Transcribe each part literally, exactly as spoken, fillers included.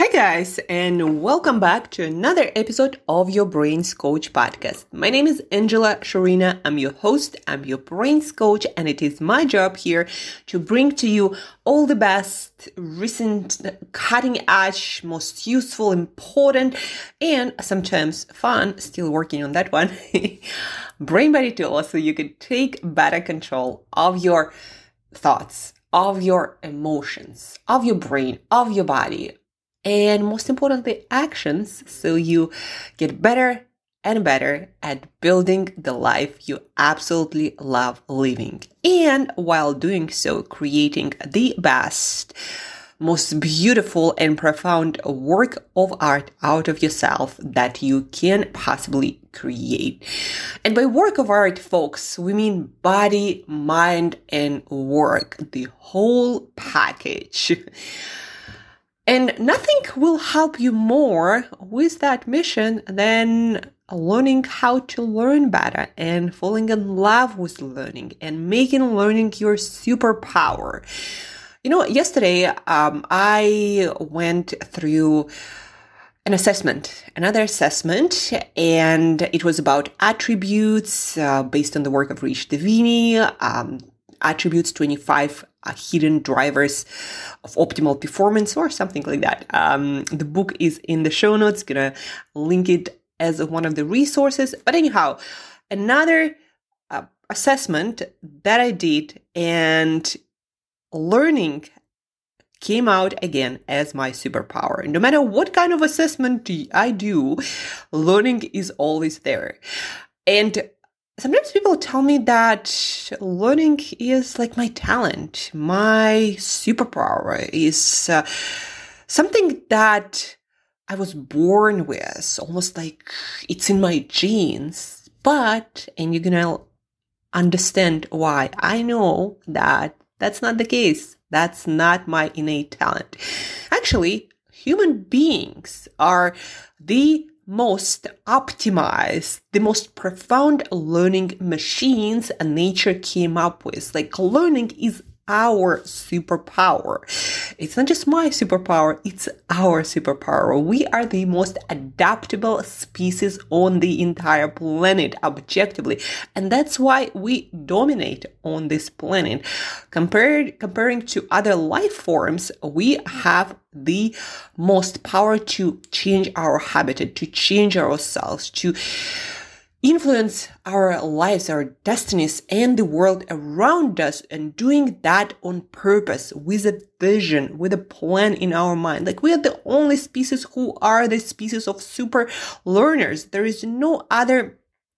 Hi guys, and welcome back to another episode of your Brains Coach podcast. My name is Angela Sharina. I'm your host, I'm your Brains Coach, and it is my job here to bring to you all the best, recent, cutting edge, most useful, important, and sometimes fun, still working on that one, brain body tools so you can take better control of your thoughts, of your emotions, of your brain, of your body, and most importantly, actions, so you get better and better at building the life you absolutely love living. And while doing so, creating the best, most beautiful and profound work of art out of yourself that you can possibly create. And by work of art, folks, we mean body, mind, and work, the whole package. And nothing will help you more with that mission than learning how to learn better and falling in love with learning and making learning your superpower. You know, yesterday um, I went through an assessment, another assessment, and it was about attributes uh, based on the work of Rich Divini, um, attributes twenty-five uh, hidden drivers of optimal performance or something like that. Um, the book is in the show notes, gonna link it as one of the resources. But anyhow, another uh, assessment that I did, and learning came out again as my superpower. No matter what kind of assessment I do, learning is always there. And sometimes people tell me that learning is like my talent, my superpower is uh, something that I was born with, almost like it's in my genes. But, and you're gonna understand why, I know that that's not the case. That's not my innate talent. Actually, human beings are the most optimized, the most profound learning machines nature came up with. Like, learning is our superpower. It's not just my superpower, it's our superpower. We are the most adaptable species on the entire planet, objectively. And that's why we dominate on this planet. Compared, comparing to other life forms, we have the most power to change our habitat, to change ourselves, to influence our lives, our destinies, and the world around us, and doing that on purpose, with a vision, with a plan in our mind. Like, we are the only species who are the species of super learners. There is no other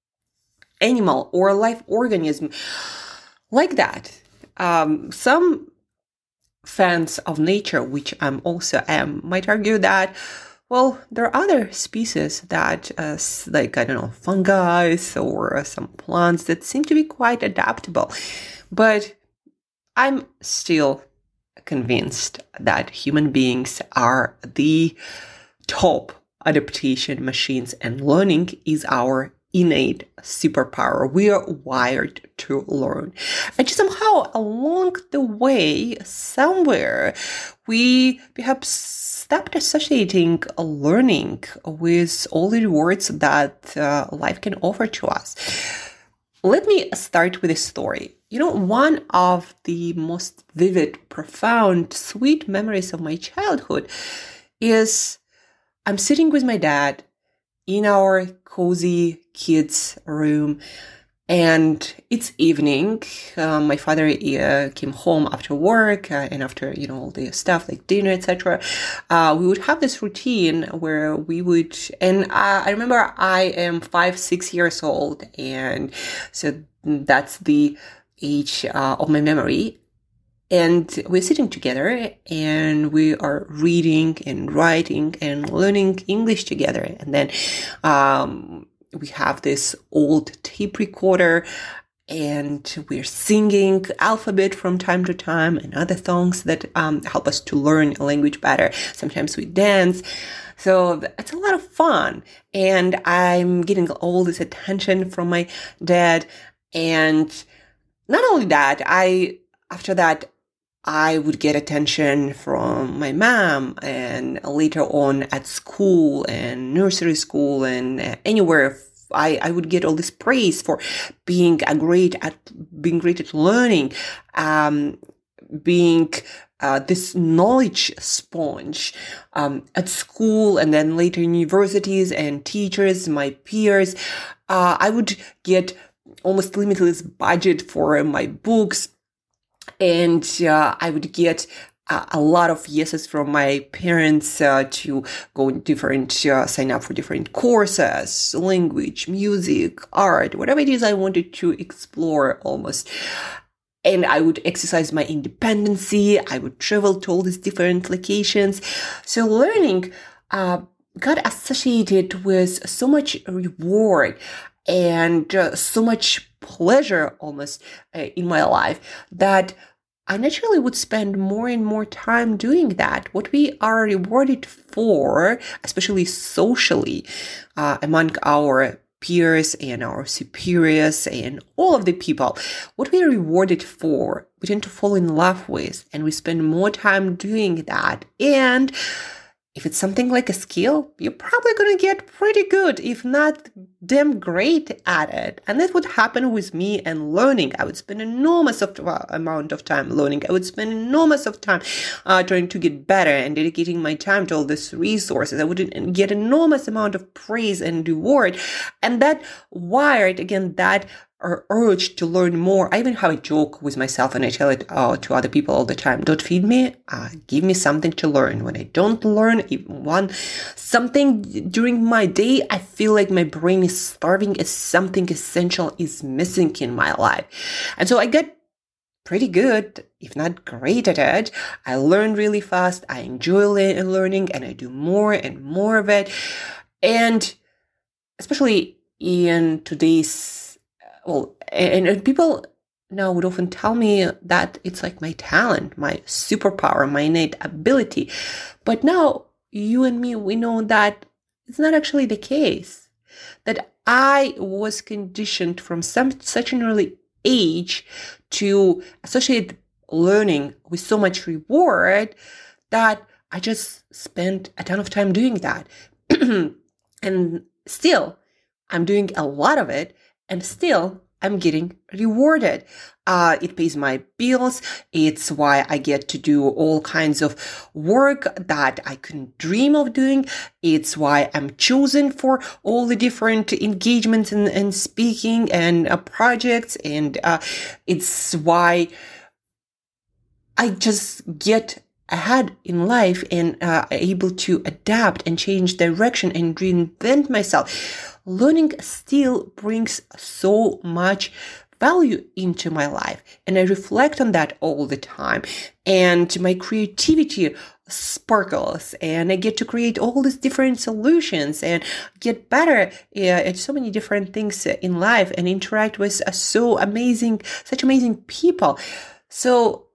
animal or life organism like that. Um, some fans of nature, which I'm also am, might argue that, well, there are other species that, uh, like, I don't know, fungi or uh, some plants that seem to be quite adaptable. But I'm still convinced that human beings are the top adaptation machines, and learning is our innate superpower. We are wired to learn. And just somehow along the way, somewhere, we perhaps stopped associating learning with all the rewards that uh, life can offer to us. Let me start with a story. You know, one of the most vivid, profound, sweet memories of my childhood is I'm sitting with my dad in our cozy kids' room, and it's evening. Uh, my father uh, came home after work uh, and after, you know, all the stuff like dinner, et cetera. Uh, we would have this routine where we would, and uh, I remember I am five, six years old, and so that's the age uh, of my memory. And we're sitting together and we are reading and writing and learning English together. And then um, we have this old tape recorder and we're singing alphabet from time to time and other songs that um, help us to learn a language better. Sometimes we dance. So it's a lot of fun. And I'm getting all this attention from my dad. And not only that, I, after that, I would get attention from my mom, and later on at school and nursery school and anywhere, I, I would get all this praise for being a great at being great at learning, um, being uh, this knowledge sponge um, at school, and then later in universities and teachers, my peers. Uh, I would get almost limitless budget for my books. And uh, I would get uh, a lot of yeses from my parents uh, to go in different, uh, sign up for different courses, language, music, art, whatever it is I wanted to explore almost. And I would exercise my independency. I would travel to all these different locations. So learning uh, got associated with so much reward and uh, so much pleasure almost uh, in my life that I naturally would spend more and more time doing that. What we are rewarded for, especially socially, uh, among our peers and our superiors and all of the people, what we are rewarded for, we tend to fall in love with, and we spend more time doing that. And if it's something like a skill, you're probably going to get pretty good, if not damn great at it. And that would happen with me and learning. I would spend enormous of, uh, amount of time learning. I would spend enormous of time uh, trying to get better and dedicating my time to all these resources. I would get enormous amount of praise and reward. And that wired, again, that or urge to learn more. I even have a joke with myself, and I tell it uh, to other people all the time. Don't feed me, uh, give me something to learn. When I don't learn even one something during my day, I feel like my brain is starving, as something essential is missing in my life. And so I get pretty good, if not great at it. I learn really fast. I enjoy le- learning, and I do more and more of it. And especially in today's Well, and, and people now would often tell me that it's like my talent, my superpower, my innate ability. But now you and me, we know that it's not actually the case. That I was conditioned from some such an early age to associate learning with so much reward that I just spent a ton of time doing that. And still, I'm doing a lot of it. And still, I'm getting rewarded. Uh, it pays my bills. It's why I get to do all kinds of work that I couldn't dream of doing. It's why I'm chosen for all the different engagements and, and speaking and uh, projects. And uh, it's why I just get ahead in life and uh, able to adapt and change direction and reinvent myself. Learning still brings so much value into my life, and I reflect on that all the time. And my creativity sparkles, and I get to create all these different solutions and get better uh, at so many different things in life and interact with uh, so amazing, such amazing people. So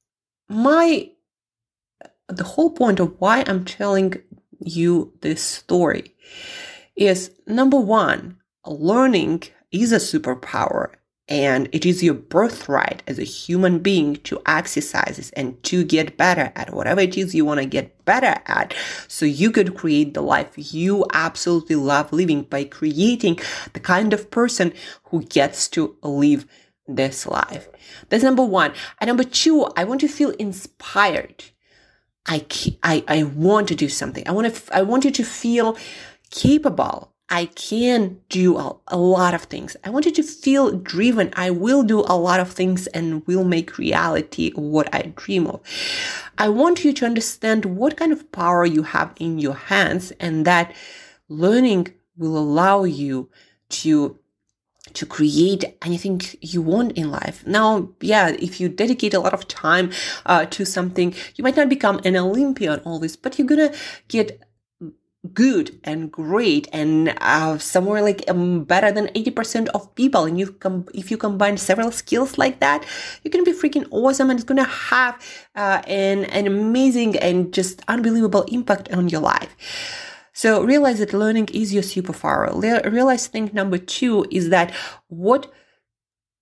my the whole point of why I'm telling you this story is, number one, learning is a superpower, and it is your birthright as a human being to exercise it and to get better at whatever it is you want to get better at, so you could create the life you absolutely love living by creating the kind of person who gets to live this life. That's number one. And number two, I want to feel inspired. I, I, I want to do something. I want to, I want you to feel capable. I can do a, a lot of things. I want you to feel driven. I will do a lot of things and will make reality what I dream of. I want you to understand what kind of power you have in your hands, and that learning will allow you to to create anything you want in life. Now, yeah, if you dedicate a lot of time uh, to something, you might not become an Olympian always, but you're gonna get good and great and uh, somewhere like um, better than eighty percent of people. And you com- if you combine several skills like that, you're going to be freaking awesome, and it's going to have uh, an, an amazing and just unbelievable impact on your life. So realize that learning is your superpower. Le- realize thing number two is that what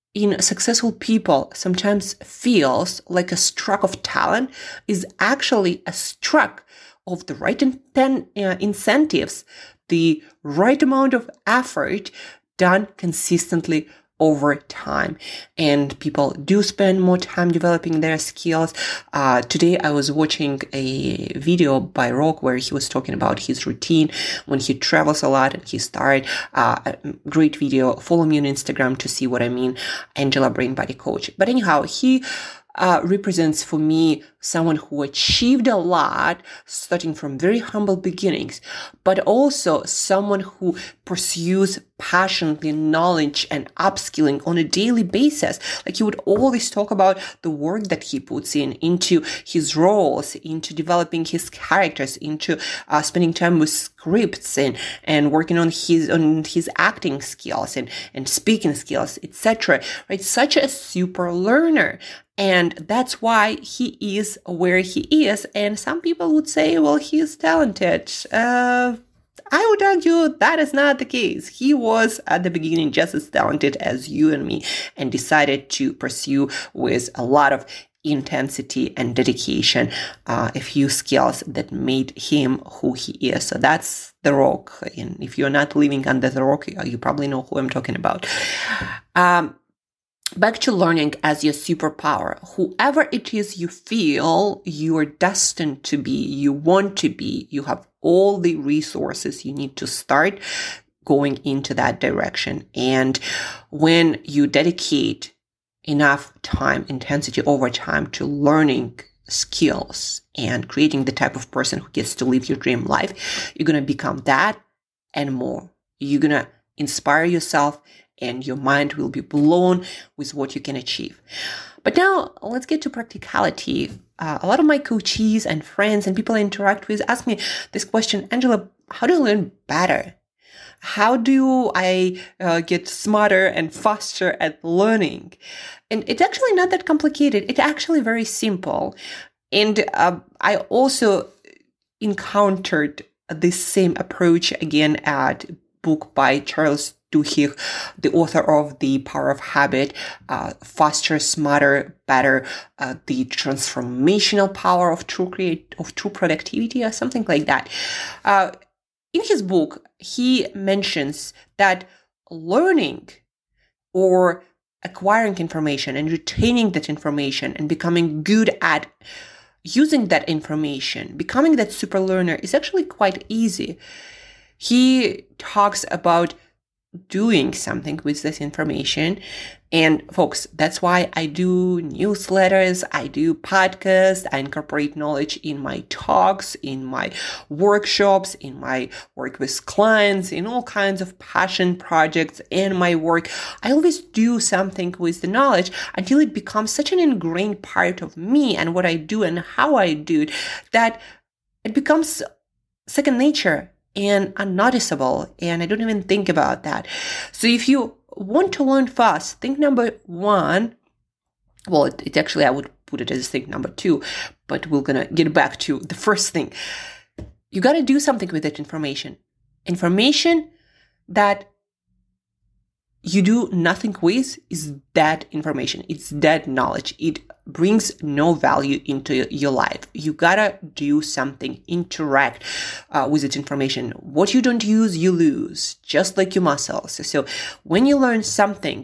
in successful people sometimes feels like a stroke of talent is actually a stroke of the right inten- uh, incentives, the right amount of effort done consistently over time. And people do spend more time developing their skills. Uh, today, I was watching a video by Rock where he was talking about his routine when he travels a lot and he started uh, a great video. Follow me on Instagram to see what I mean. Angela Brain Body Coach. But anyhow, he Uh, represents for me someone who achieved a lot starting from very humble beginnings, but also someone who pursues passionately knowledge and upskilling on a daily basis. Like he would always talk about the work that he puts in into his roles, into developing his characters, into uh, spending time with scripts and, and working on his on his acting skills and, and speaking skills, et cetera. Right? Such a super learner. And that's why he is where he is. And some people would say, well, he is talented. Uh, I would argue that is not the case. He was at the beginning just as talented as you and me and decided to pursue with a lot of intensity and dedication uh, a few skills that made him who he is. So that's The Rock. And if you're not living under The Rock, you probably know who I'm talking about. Um, Back to learning as your superpower. Whoever it is you feel you are destined to be, you want to be, you have all the resources you need to start going into that direction. And when you dedicate enough time, intensity over time to learning skills and creating the type of person who gets to live your dream life, you're going to become that and more. You're going to inspire yourself, and your mind will be blown with what you can achieve. But now let's get to practicality. Uh, a lot of my coachees and friends and people I interact with ask me this question, Angela, how do I learn better? How do I uh, get smarter and faster at learning? And it's actually not that complicated. It's actually very simple. And uh, I also encountered this same approach again at a book by Charles Duhigg, the author of The Power of Habit, uh, Faster, Smarter, Better, uh, the transformational power of true create of true productivity, or something like that. Uh, in his book, he mentions that learning or acquiring information and retaining that information and becoming good at using that information, becoming that super learner is actually quite easy. He talks about doing something with this information. And folks, that's why I do newsletters, I do podcasts, I incorporate knowledge in my talks, in my workshops, in my work with clients, in all kinds of passion projects and my work. I always do something with the knowledge until it becomes such an ingrained part of me and what I do and how I do it that it becomes second nature and unnoticeable, and I don't even think about that. So if you want to learn fast, think number one, well, it, it actually, I would put it as thing number two, but we're going to get back to the first thing. You got to do something with that information. Information that you do nothing with is dead information. It's dead knowledge. It brings no value into your life. You gotta do something, interact uh, with that information. What you don't use, you lose, just like your muscles. So when you learn something,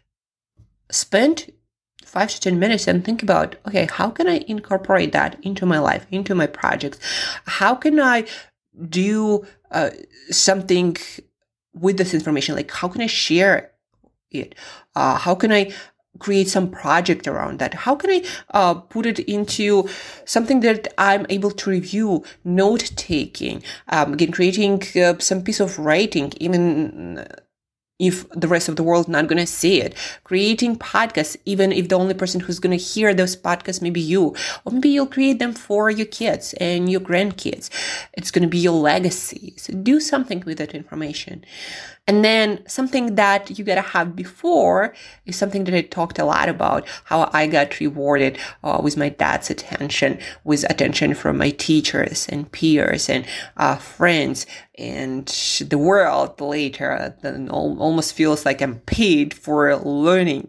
spend five to ten minutes and think about, okay, how can I incorporate that into my life, into my projects? How can I do uh, something with this information? Like, how can I share it? Uh, how can I create some project around that? How can I uh, put it into something that I'm able to review, note taking, um, again, creating uh, some piece of writing, even if the rest of the world not going to see it, creating podcasts, even if the only person who's going to hear those podcasts may be you, or maybe you'll create them for your kids and your grandkids. It's going to be your legacy. So do something with that information. And then something that you got to have before is something that I talked a lot about, how I got rewarded uh, with my dad's attention, with attention from my teachers and peers and uh, friends. and the world later, then almost feels like I'm paid for learning.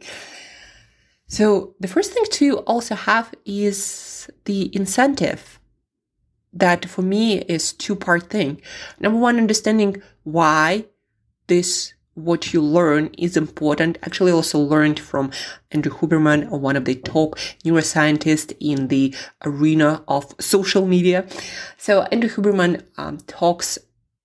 So the first thing to also have is the incentive. That for me is two-part thing. Number one, understanding why this, what you learn is important. Actually, I also learned from Andrew Huberman, one of the top neuroscientists in the arena of social media. So Andrew Huberman um, talks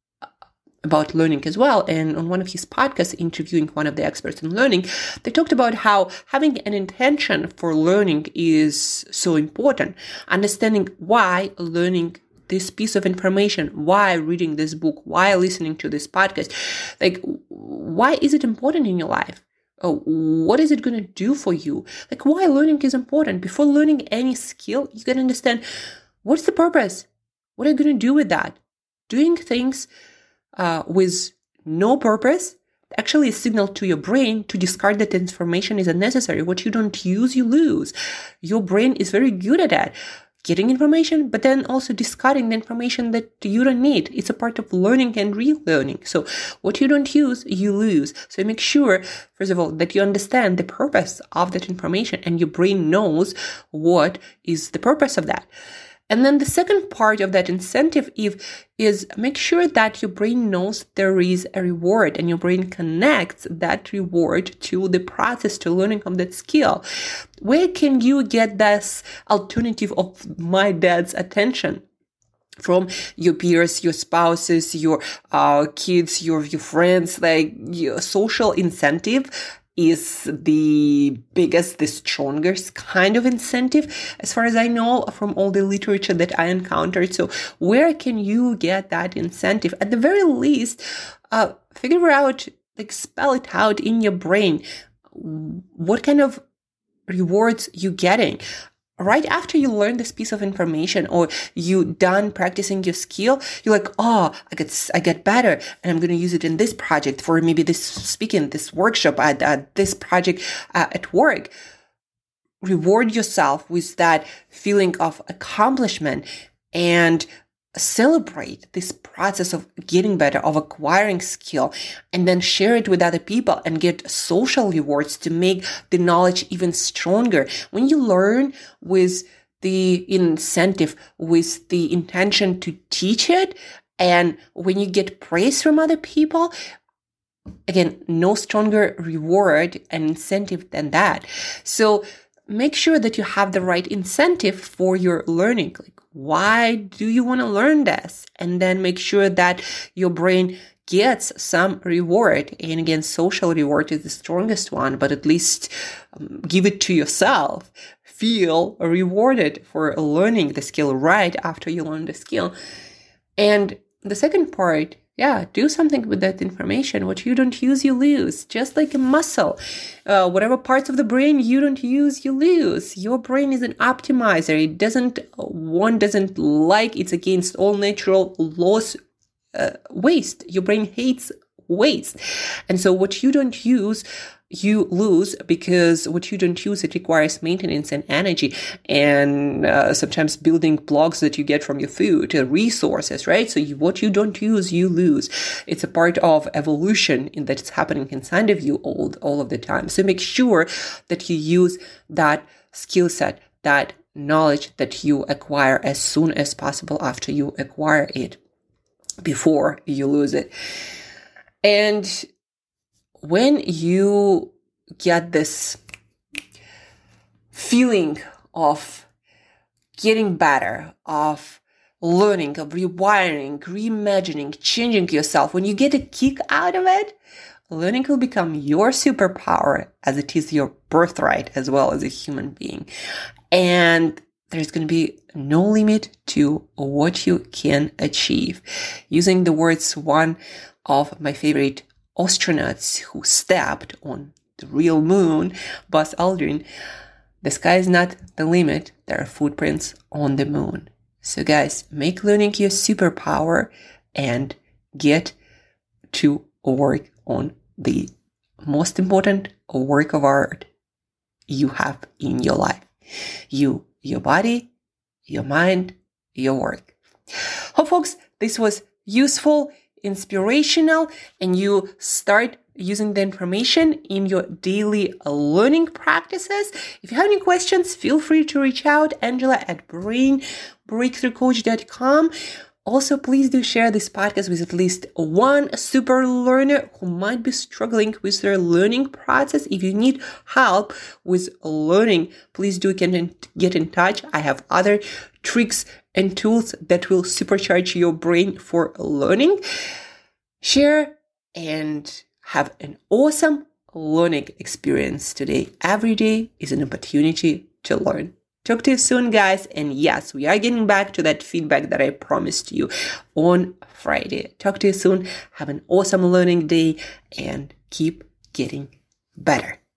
about learning as well. And on one of his podcasts, interviewing one of the experts in learning, they talked about how having an intention for learning is so important. Understanding why learning this piece of information, why reading this book, why listening to this podcast, like, why is it important in your life? Oh, what is it going to do for you? Like, why learning is important. Before learning any skill, you can understand what's the purpose? What are you going to do with that? Doing things uh, with no purpose actually a signal to your brain to discard that information is unnecessary. What you don't use, you lose. Your brain is very good at that. Getting information, but then also discarding the information that you don't need. It's a part of learning and relearning. So what you don't use, you lose. So make sure, first of all, that you understand the purpose of that information and your brain knows what is the purpose of that. And then the second part of that incentive is, is make sure that your brain knows there is a reward and your brain connects that reward to the process, to learning of that skill. Where can you get this alternative of my dad's attention? From your peers, your spouses, your uh, kids, your, your friends, like your social incentive is the biggest, the strongest kind of incentive, as far as I know, from all the literature that I encountered. So where can you get that incentive? At the very least, uh, figure out, like spell it out in your brain. What kind of rewards you getting? Right after you learn this piece of information or you done practicing your skill, you're like, oh, I get, I get better and I'm going to use it in this project for maybe this speaking, this workshop at, at this project uh, at work. Reward yourself with that feeling of accomplishment and celebrate this process of getting better, of acquiring skill, and then share it with other people and get social rewards to make the knowledge even stronger. When you learn with the incentive, with the intention to teach it, and when you get praise from other people, again, no stronger reward and incentive than that. So make sure that you have the right incentive for your learning. Like, why do you want to learn this? And then make sure that your brain gets some reward. And again, social reward is the strongest one, but at least um, give it to yourself. Feel rewarded for learning the skill right after you learn the skill. And the second part, yeah, do something with that information. What you don't use, you lose. Just like a muscle. Uh, whatever parts of the brain you don't use, you lose. Your brain is an optimizer. It doesn't, one doesn't like, it's against all natural laws, uh, waste. Your brain hates waste. And so what you don't use, you lose, because what you don't use, it requires maintenance and energy and uh, sometimes building blocks that you get from your food, uh, resources, right? So you, what you don't use, you lose. It's a part of evolution in that it's happening inside of you all, all of the time. So make sure that you use that skill set, that knowledge that you acquire as soon as possible after you acquire it, before you lose it. And when you get this feeling of getting better, of learning, of rewiring, reimagining, changing yourself, when you get a kick out of it, learning will become your superpower as it is your birthright as well as a human being. And there's going to be no limit to what you can achieve. Using the words one of my favorite astronauts who stepped on the real moon, Buzz Aldrin, the sky is not the limit. There are footprints on the moon. So guys, make learning your superpower and get to work on the most important work of art you have in your life. You, your body, your mind, your work. Hope folks, this was useful. inspirational and you start using the information in your daily learning practices. If you have any questions, feel free to reach out, Angela at brain breakthrough coach dot com. Also, please do share this podcast with at least one super learner who might be struggling with their learning process. If you need help with learning, please do get in, get in touch. I have other tricks and tools that will supercharge your brain for learning. Share and have an awesome learning experience today. Every day is an opportunity to learn. Talk to you soon, guys. And yes, we are getting back to that feedback that I promised you on Friday. Talk to you soon. Have an awesome learning day and keep getting better.